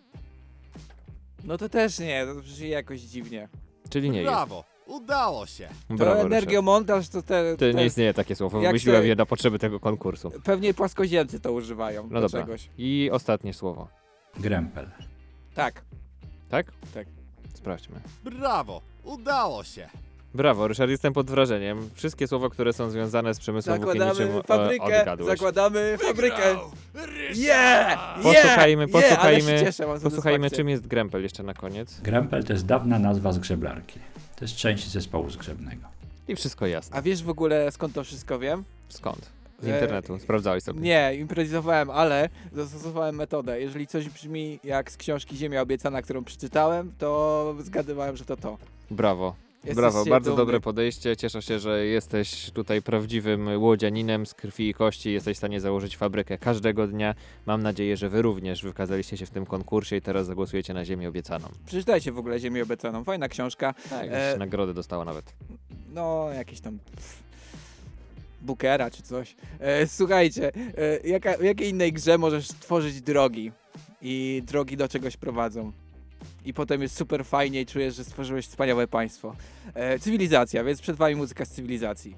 No to też nie, to brzmi jakoś dziwnie. Czyli nie jest. Brawo! Udało się! To Brawo, Ryszard. energiomontaż to te... To te nie istnieje takie słowo, jak wymyśliłem te- je na potrzeby tego konkursu. Pewnie płaskoziemcy to używają No do dobra. czegoś. I ostatnie słowo. grempel, Tak. Tak? Tak. Sprawdźmy. Brawo! Udało się! Brawo, Ryszard, jestem pod wrażeniem. Wszystkie słowa, które są związane z przemysłem włókienniczym, Zakładamy e, fabrykę, odgadłeś. zakładamy fabrykę. Yeah! Posłuchajmy, yeah! Yeah! Ale się posłuchajmy, cieszę, mam posłuchajmy, satysfakcję. czym jest grempel jeszcze na koniec. grempel to jest dawna nazwa zgrzeblarki. To jest część zespołu zgrzebnego. I wszystko jasne. A wiesz w ogóle skąd to wszystko wiem? Skąd? Z E, internetu, sprawdzałeś sobie. Nie, improwizowałem, ale zastosowałem metodę. Jeżeli coś brzmi jak z książki Ziemia Obiecana, którą przeczytałem, to zgadywałem, że to to. Brawo. Jesteś Brawo, się bardzo dumny. dobre podejście. Cieszę się, że jesteś tutaj prawdziwym łodzianinem z krwi i kości. Jesteś w stanie założyć fabrykę każdego dnia. Mam nadzieję, że wy również wykazaliście się w tym konkursie i teraz zagłosujecie na Ziemię Obiecaną. Przeczytajcie w ogóle Ziemię Obiecaną. Fajna książka. Tak, E, nagrodę dostała nawet. No, jakieś tam pff, Bookera czy coś. E, słuchajcie, e, jaka, w jakiej innej grze możesz tworzyć drogi i drogi do czegoś prowadzą? I potem jest super fajnie i czujesz, że stworzyłeś wspaniałe państwo. E, cywilizacja, więc przed wami muzyka z cywilizacji.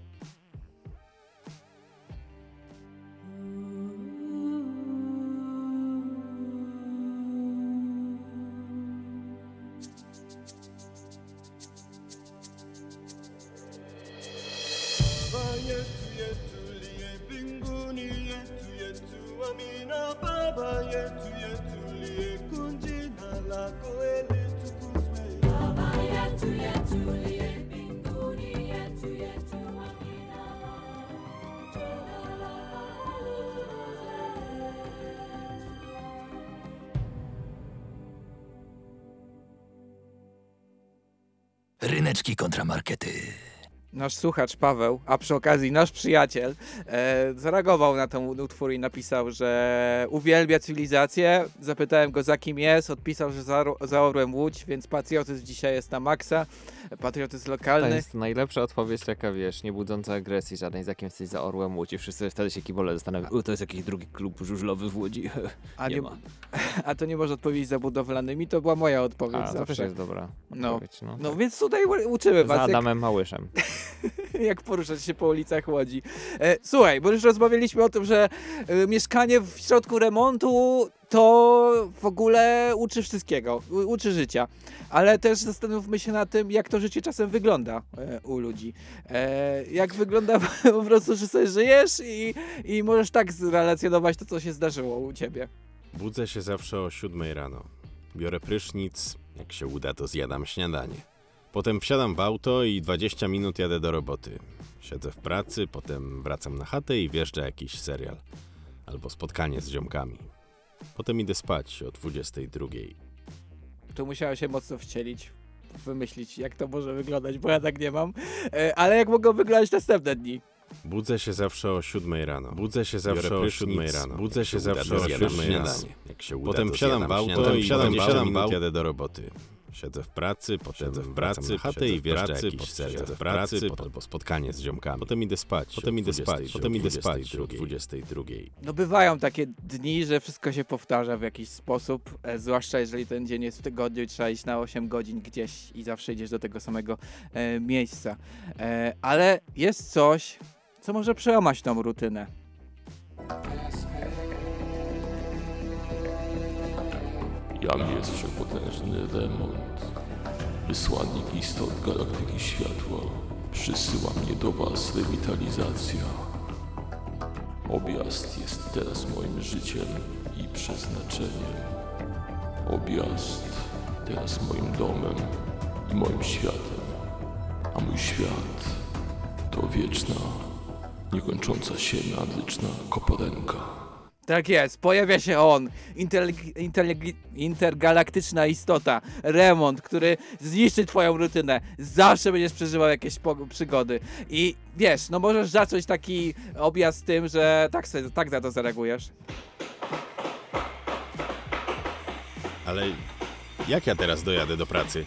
Ryneczki kontramarkety. Nasz słuchacz Paweł, a przy okazji nasz przyjaciel, e, zareagował na ten utwór i napisał, że uwielbia cywilizację. Zapytałem go, za kim jest, odpisał, że za, za Orłem Łódź, więc patriotyzm dzisiaj jest na maksa. Patriotyzm To lokalny. jest najlepsza odpowiedź taka, wiesz, nie budząca agresji żadnej, za kim jesteś, za Orłem Łódź. I wszyscy wtedy się kibole zastanawiają, u, to jest jakiś drugi klub żużlowy w Łodzi. A, nie nie, ma. a to nie może odpowiedzieć za budowlanymi, to była moja odpowiedź A, to też zawsze. jest dobra No. odpowiedź. No, No więc tutaj u- uczymy Za was, jak, Adamem Małyszem. jak poruszać się po ulicach Łodzi. E, słuchaj, bo już rozmawialiśmy o tym, że e, mieszkanie w środku remontu to w ogóle uczy wszystkiego, u, uczy życia. Ale też zastanówmy się nad tym, jak to życie czasem wygląda e, u ludzi. E, jak wygląda po prostu, że sobie żyjesz i, i możesz tak zrelacjonować to, co się zdarzyło u ciebie. Budzę się zawsze o siódmej rano. Biorę prysznic, jak się uda, to zjadam śniadanie. Potem wsiadam w auto i dwadzieścia minut jadę do roboty. Siedzę w pracy, potem wracam na chatę i wjeżdża jakiś serial. Albo spotkanie z ziomkami. Potem idę spać o dwudziestej drugiej. Tu musiałem się mocno wcielić, wymyślić, jak to może wyglądać, bo ja tak nie mam. E, ale jak mogą wyglądać następne dni? Budzę się zawsze o siódmej rano. Budzę się zawsze o siódmej rano. Budzę się zawsze o siódmej rano. Jak się uda, potem wsiadam w auto i wsiadam, wsiadam w auto, jadę do roboty. Siedzę w pracy, potem w pracy, na chatę i wjeżdża jakiś serial. W pracy, albo spotkanie z ziomkami. Potem idę spać. Potem idę spać. Potem idę spać o dwudziestej drugiej. No bywają takie dni, że wszystko się powtarza w jakiś sposób, e, zwłaszcza jeżeli ten dzień jest w tygodniu i trzeba iść na osiem godzin gdzieś i zawsze idziesz do tego samego e, miejsca. E, ale jest coś, co może przełamać tą rutynę. Jam jest przepotężny remont. Wysłannik istot galaktyki światła. Przysyła mnie do was rewitalizacja. Objazd jest teraz moim życiem i przeznaczeniem. Objazd teraz moim domem i moim światem. A mój świat to wieczna, niekończąca się nadliczna koparenka. Tak jest, pojawia się on, intelig- intelig- intergalaktyczna istota, Remont, który zniszczy twoją rutynę. Zawsze będziesz przeżywał jakieś po- przygody. I wiesz, no możesz zacząć taki objazd tym, że tak, se, tak za to zareagujesz. Ale jak ja teraz dojadę do pracy?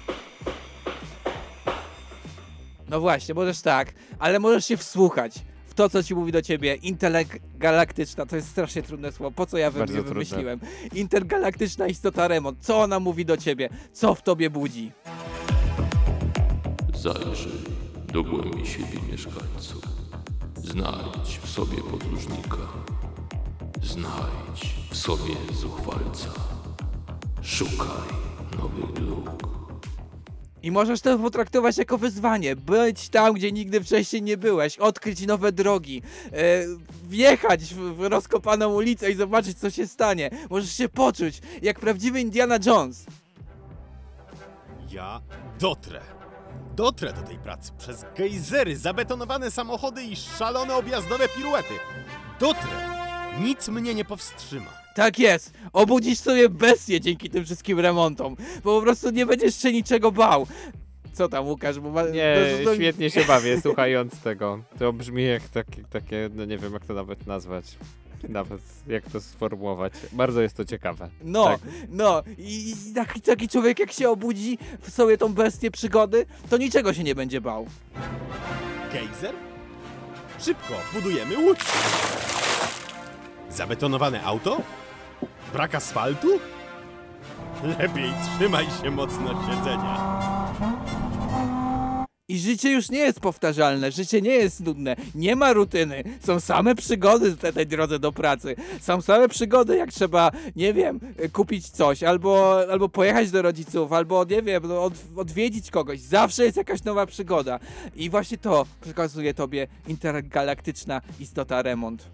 No właśnie, możesz tak, ale możesz się wsłuchać w to, co ci mówi do ciebie intergalaktyczna, to jest strasznie trudne słowo, po co ja wy- Bardzo je trudne. wymyśliłem. Intergalaktyczna istota Remont, co ona mówi do ciebie, co w tobie budzi? Zajrzyj do głębi siebie, mieszkańcu. Znajdź w sobie podróżnika. Znajdź w sobie zuchwalca. Szukaj nowych dróg. I możesz to potraktować jako wyzwanie, być tam, gdzie nigdy wcześniej nie byłeś, odkryć nowe drogi, e, wjechać w, w rozkopaną ulicę i zobaczyć, co się stanie. Możesz się poczuć jak prawdziwy Indiana Jones. Ja dotrę. Dotrę do tej pracy przez gejzery, zabetonowane samochody i szalone objazdowe piruety. Dotrę. Nic mnie nie powstrzyma. Tak jest, obudzisz sobie bestię dzięki tym wszystkim remontom, bo po prostu nie będziesz się niczego bał. Co tam, Łukasz? Bo ma, Nie, to- to- świetnie się bawię słuchając tego. To brzmi jak takie, takie, no nie wiem jak to nawet nazwać. Nawet jak to sformułować. Bardzo jest to ciekawe. No, Tak. no i, i taki, taki człowiek jak się obudzi w sobie tą bestię przygody, to niczego się nie będzie bał. Gejzer? Szybko, budujemy łódź. Zabetonowane auto? Brak asfaltu? Lepiej trzymaj się mocno siedzenia. I życie już nie jest powtarzalne, życie nie jest nudne, nie ma rutyny, są same przygody w tej drodze do pracy, są same przygody, jak trzeba, nie wiem, kupić coś, albo, albo pojechać do rodziców, albo, nie wiem, no, od, odwiedzić kogoś, zawsze jest jakaś nowa przygoda. I właśnie to przekazuje tobie intergalaktyczna istota Remont.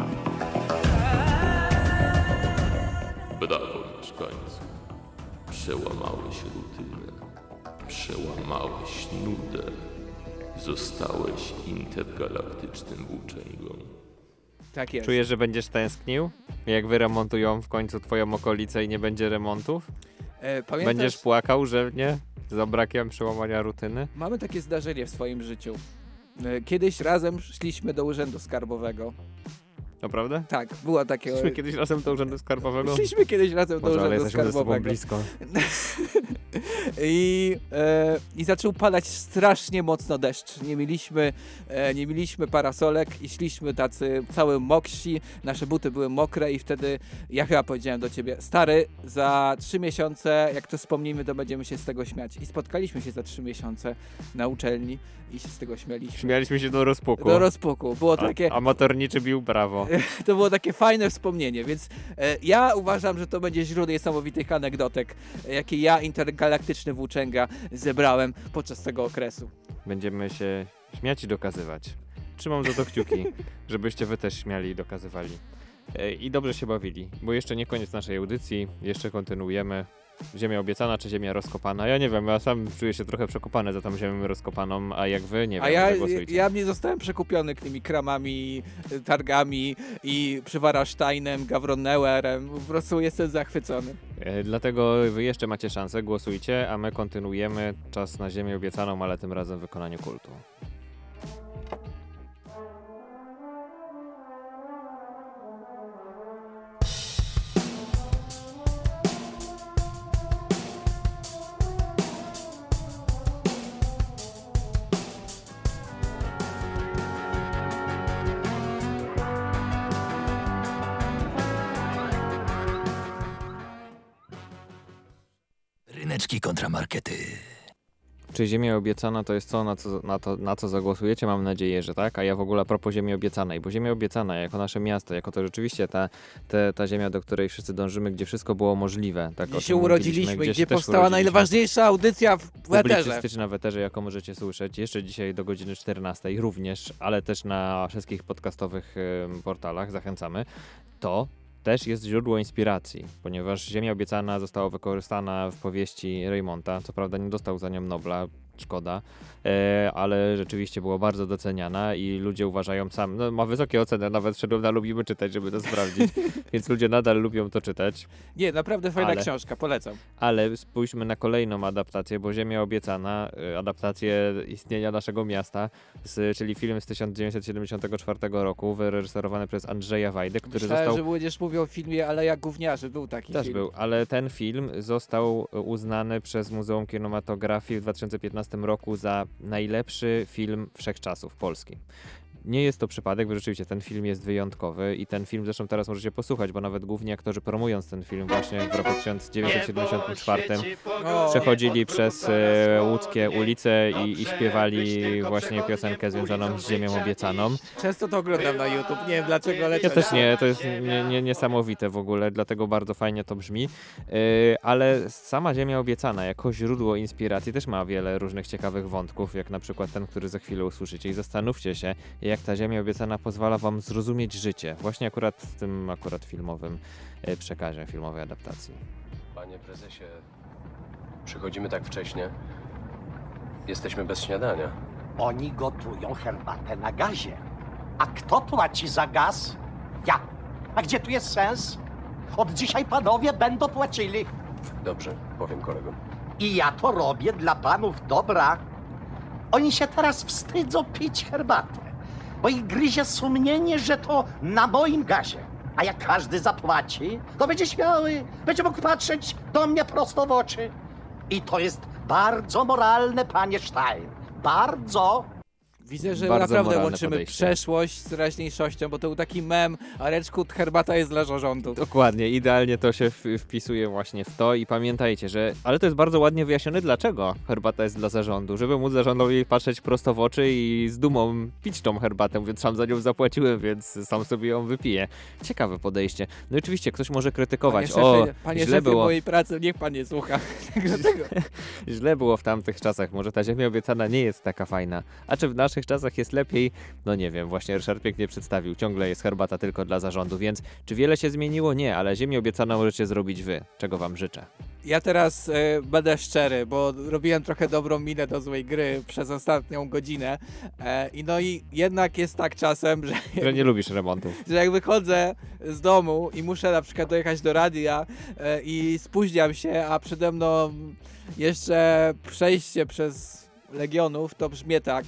Brawo, mieszkańcu. Przełamałeś rutynę. Przełamałeś nudę. Zostałeś intergalaktycznym włóczęgą. Tak jest. Czujesz, że będziesz tęsknił? Jak wyremontują w końcu twoją okolicę i nie będzie remontów? E, pamiętasz, Będziesz płakał, że nie? Za brakiem przełamania rutyny? mamy takie zdarzenie w swoim życiu. E, Kiedyś razem szliśmy do urzędu skarbowego. Naprawdę? Tak, było takie... Szliśmy kiedyś razem do urzędu skarbowego? Szliśmy kiedyś razem do Boże, ale urzędu jesteśmy ze sobą skarbowego. blisko. I, e, I zaczął padać strasznie mocno deszcz. Nie mieliśmy, e, nie mieliśmy parasolek i szliśmy tacy cały moksi, nasze buty były mokre i wtedy ja chyba powiedziałem do ciebie: stary, za trzy miesiące, jak to wspomnimy, to będziemy się z tego śmiać. I spotkaliśmy się za trzy miesiące na uczelni i się z tego śmialiśmy. Śmialiśmy się do rozpuku. Do rozpuku. Było takie, A, a motorniczy bił brawo. to było takie fajne wspomnienie, więc e, ja uważam, że to będzie źródło niesamowitych anegdotek, e, jakie ja, intergalaktyczny włóczęga, zebrałem podczas tego okresu. Będziemy się śmiać i dokazywać. Trzymam za to kciuki, żebyście wy też śmiali i dokazywali. E, I dobrze się bawili, bo jeszcze nie koniec naszej audycji, jeszcze kontynuujemy. Ziemia obiecana czy ziemia rozkopana? Ja nie wiem, ja sam czuję się trochę przekopany za tą ziemią rozkopaną, a jak wy, nie wiem, A ja, zagłosujcie. ja mnie zostałem przekupiony tymi kramami, y, targami i Przywarasteinem, Gawroneuerem. Po prostu jestem zachwycony. E, Dlatego wy jeszcze macie szansę, głosujcie, a my kontynuujemy czas na ziemię obiecaną, ale tym razem w wykonaniu kultu. Ryneczki kontramarkety. Czy Ziemia Obiecana to jest co na, co, na to, na co zagłosujecie? Mam nadzieję, że tak. A ja w ogóle a propos Ziemi Obiecanej, bo Ziemia Obiecana jako nasze miasto, jako to rzeczywiście ta, te, ta ziemia, do której wszyscy dążymy, gdzie wszystko było możliwe. Tak, o Gdzie czym się mówiliśmy, urodziliśmy, gdzie gdzie się też powstała urodziliśmy. najważniejsza audycja w w eterze. Publicystyczna w eterze, jaką możecie słyszeć jeszcze dzisiaj do godziny czternastej również, ale też na wszystkich podcastowych ym, portalach, zachęcamy. To też jest źródło inspiracji, ponieważ Ziemia Obiecana została wykorzystana w powieści Reymonta. Co prawda nie dostał za nią Nobla, szkoda, e, ale rzeczywiście była bardzo doceniana i ludzie uważają sam, no ma wysokie oceny, nawet wszedłem na Lubimy Czytać, żeby to sprawdzić, więc ludzie nadal lubią to czytać. Nie, naprawdę fajna Ale- książka, polecam. Ale spójrzmy na kolejną adaptację, bo Ziemia Obiecana, y, adaptację istnienia naszego miasta, z, czyli film z tysiąc dziewięćset siedemdziesiątego czwartego roku, wyreżyserowany przez Andrzeja Wajdę, który Myślałem, został... że będziesz mówił o filmie Aleja Gówniarzy, był taki Też film. był, ale ten film został uznany przez Muzeum Kinematografii w dwa tysiące piętnastym roku za najlepszy film wszechczasów polski. Nie jest to przypadek, bo rzeczywiście ten film jest wyjątkowy i ten film zresztą teraz możecie posłuchać, bo nawet główni aktorzy promując ten film właśnie w roku tysiąc dziewięćset siedemdziesiątym czwartym O, przechodzili przez e, łódzkie ulice i, i śpiewali właśnie piosenkę związaną z Ziemią Obiecaną. często to oglądam na YouTube, nie wiem dlaczego, ale Ja też nie, to jest nie, nie, niesamowite w ogóle, dlatego bardzo fajnie to brzmi, yy, ale sama Ziemia Obiecana jako źródło inspiracji też ma wiele różnych ciekawych wątków, jak na przykład ten, który za chwilę usłyszycie i zastanówcie się, jak ta Ziemia Obiecana pozwala wam zrozumieć życie, właśnie akurat w tym akurat filmowym yy, przekazie, filmowej adaptacji. Panie prezesie, przychodzimy tak wcześnie. Jesteśmy bez śniadania. Oni gotują herbatę na gazie. A kto płaci za gaz? Ja. A gdzie tu jest sens? Od dzisiaj panowie będą płacili. Dobrze, powiem kolegom. I ja to robię dla panów dobra. Oni się teraz wstydzą pić herbatę, bo ich gryzie sumienie, że to na moim gazie. A jak każdy zapłaci, to będzie śmiały, będzie mógł patrzeć do mnie prosto w oczy. I to jest bardzo moralne, panie Stein. Bardzo. Widzę, że Bardzo naprawdę moralne łączymy podejście. przeszłość z teraźniejszością, bo to był taki mem, Areczku, herbata jest dla rządu. Dokładnie, idealnie to się w, wpisuje właśnie w to i pamiętajcie, że, ale to jest bardzo ładnie wyjaśnione, dlaczego herbata jest dla zarządu, żeby móc zarządowi patrzeć prosto w oczy i z dumą pić tą herbatę, więc sam za nią zapłaciłem, więc sam sobie ją wypiję. Ciekawe podejście. No i oczywiście ktoś może krytykować, Panie o, szefie, panie źle szefie było. mojej pracy, niech pan nie słucha. Także tego. Źle było w tamtych czasach, może ta Ziemia Obiecana nie jest taka fajna. A czy w naszych czasach jest lepiej? No nie wiem, właśnie Ryszard pięknie przedstawił. Ciągle jest herbata tylko dla zarządu, więc czy wiele się zmieniło? Nie, ale Ziemię Obiecaną możecie zrobić wy, czego wam życzę. Ja teraz e, będę szczery, bo robiłem trochę dobrą minę do złej gry przez ostatnią godzinę. E, I no i jednak jest tak czasem, że, Że nie lubisz remontów. że jak wychodzę z domu i muszę na przykład dojechać do radia e, i spóźniam się, a przede mną jeszcze przejście przez Legionów, to brzmi tak.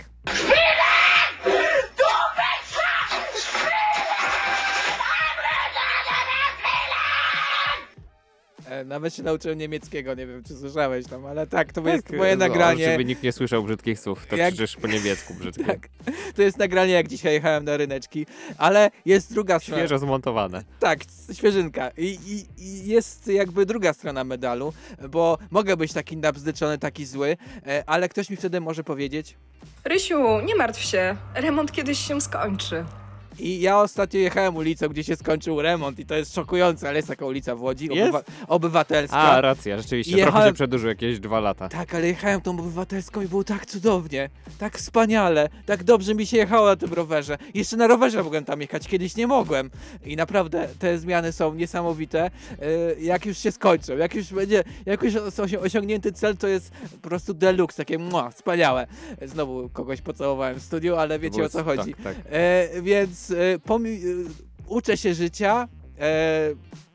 E, Nawet się nauczyłem niemieckiego, nie wiem czy słyszałeś tam, ale tak, to jest moje no, nagranie. Żeby nikt nie słyszał brzydkich słów, to Jak- krzyczysz po niemiecku brzydko. Tak, to jest nagranie jak dzisiaj jechałem na ryneczki, ale jest druga strona. Świeżo zmontowane. Tak, świeżynka. I, i, I jest jakby druga strona medalu, bo mogę być taki nabzdyczony, taki zły, e, ale ktoś mi wtedy może powiedzieć. Rysiu, nie martw się. Remont kiedyś się skończy. I ja ostatnio jechałem ulicą, gdzie się skończył remont i to jest szokujące, ale jest taka ulica w Łodzi, Jest? obywa- obywatelska. A, racja, rzeczywiście. I Trochę jechałem- się przedłużył, jakieś dwa lata. Tak, ale jechałem tą obywatelską i było tak cudownie, tak wspaniale, tak dobrze mi się jechało na tym rowerze. Jeszcze na rowerze mogłem tam jechać, kiedyś nie mogłem. I naprawdę te zmiany są niesamowite. Yy, jak już się skończą, jak już będzie, jak już osi- osiągnięty cel, to jest po prostu deluxe, takie mua, wspaniałe. Znowu kogoś pocałowałem w studiu, ale wiecie Było- o co chodzi. Tak, tak. E, więc e, pomi- e, uczę się życia. E,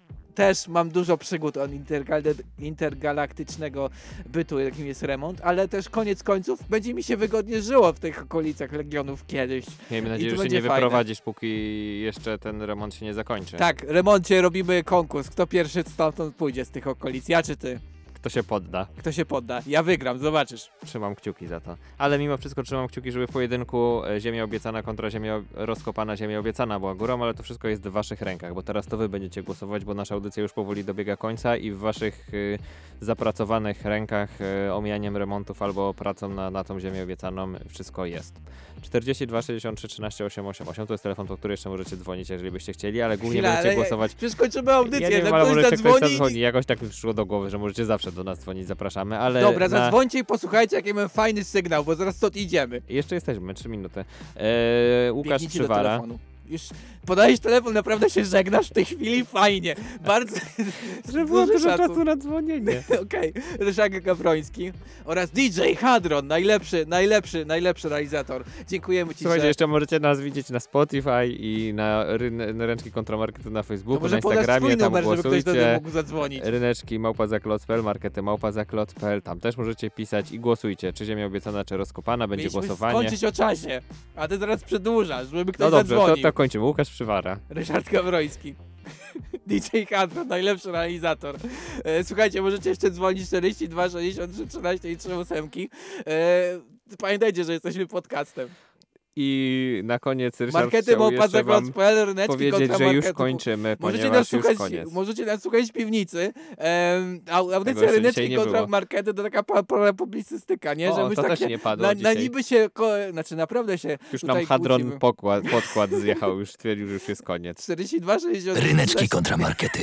też mam dużo przygód od intergal- intergalaktycznego bytu, jakim jest remont, ale też koniec końców będzie mi się wygodnie żyło w tych okolicach Legionów kiedyś. Miejmy I nadzieję, to że się będzie nie fajne. wyprowadzisz, póki jeszcze ten remont się nie zakończy. Tak, remoncie robimy konkurs. Kto pierwszy stamtąd pójdzie z tych okolic? Ja czy ty? Kto się podda? Kto się podda? Ja wygram, zobaczysz. Trzymam kciuki za to. Ale mimo wszystko trzymam kciuki, żeby w pojedynku e, Ziemia Obiecana kontra Ziemia ob- rozkopana Ziemia Obiecana była górą, ale to wszystko jest w waszych rękach, bo teraz to wy będziecie głosować, bo nasza audycja już powoli dobiega końca i w waszych y, zapracowanych rękach y, omijaniem remontów albo pracą na, na tą Ziemię Obiecaną wszystko jest. czterdzieści dwa sześćdziesiąt trzy trzynaście osiemdziesiąt osiem to jest telefon, po który jeszcze możecie dzwonić, jeżeli byście chcieli, ale głównie Chwila, będziecie ale głosować. Przecież kończymy audycję, Ja nie wiem, jak ale ktoś możecie ktoś zadzwoni. zadzwoni. Jakoś tak mi przyszło do głowy, że możecie zawsze do nas dzwonić, zapraszamy, ale Dobra, na... zadzwońcie i posłuchajcie, jaki mamy fajny sygnał, bo zaraz stąd idziemy. Jeszcze jesteśmy, trzy minuty. Eee, Łukasz Biegnijcie do Przywara. telefonu. Już podajesz telefon, naprawdę się żegnasz w tej chwili, fajnie. Bardzo... Że było duży dużo szacun. czasu na dzwonienie. Okej, Ryszard Gawroński oraz D J Hadron, najlepszy, najlepszy, najlepszy realizator. Dziękujemy ci, Słuchajcie, że... jeszcze możecie nas widzieć na Spotify i na ryn- ryneczki kontramarkety na To Facebooku, może na podasz Instagramie, swój tam numer, żeby ktoś do mnie głosujcie. mógł zadzwonić. Ryneczki małpa zaklot kropka p l, markety małpa zaklot kropka p l, tam też możecie pisać i głosujcie, czy ziemia obiecana, czy rozkopana, będzie Mieliśmy głosowanie. skończyć o czasie, a ty teraz przedłużasz, żeby ktoś No dobrze, to, zadzwonił. to kończymy. Łukasz Przywara. Ryszard Gawroński. D J Hadron, najlepszy realizator. E, słuchajcie, możecie jeszcze dzwonić czterdzieści dwa sześćdziesiąt trzy trzynaście i trzy ósemki. E, pamiętajcie, że jesteśmy podcastem. I na koniec Ryszard Markety chciał małpa jeszcze wam zaklot kropka p l, ryneczki powiedzieć, kontra że już marketu. kończymy, Możecie ponieważ nas, już słuchać, koniec. możecie nas słuchać w piwnicy. Em, au- Tego audycja jeszcze ryneczki dzisiaj nie kontra było. markety to taka pa- pa- publicystyka, nie? O, Że my to tak też się, nie padło na, na dzisiaj. niby się, ko- znaczy naprawdę się Już tutaj nam Hadron kłócimy. pokład, podkład zjechał, już stwierdził, że już jest koniec. czterdzieści dwa sześćdziesiąt trzy Ryneczki kontra markety.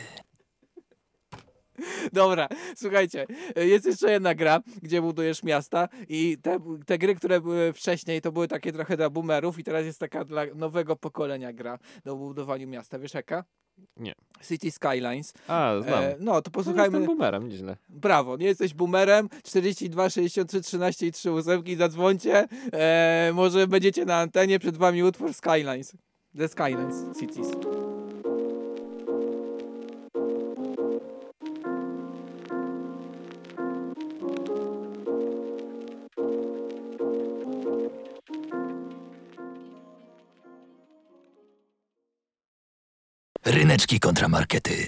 Dobra, słuchajcie, jest jeszcze jedna gra, gdzie budujesz miasta i te, te gry, które były wcześniej, to były takie trochę dla boomerów i teraz jest taka dla nowego pokolenia gra do budowaniu miasta. Wiesz jaka? Nie. City Skylines. A, znam. E, no, to No, posłuchajmy. jestem boomerem, nieźle. Brawo, nie jesteś boomerem. czterdzieści dwa sześćdziesiąt trzy trzynaście i trzy ósemki, zadzwońcie. E, może będziecie na antenie, przed wami utwór Skylines. The Skylines Cities. Ryneczki kontra markety.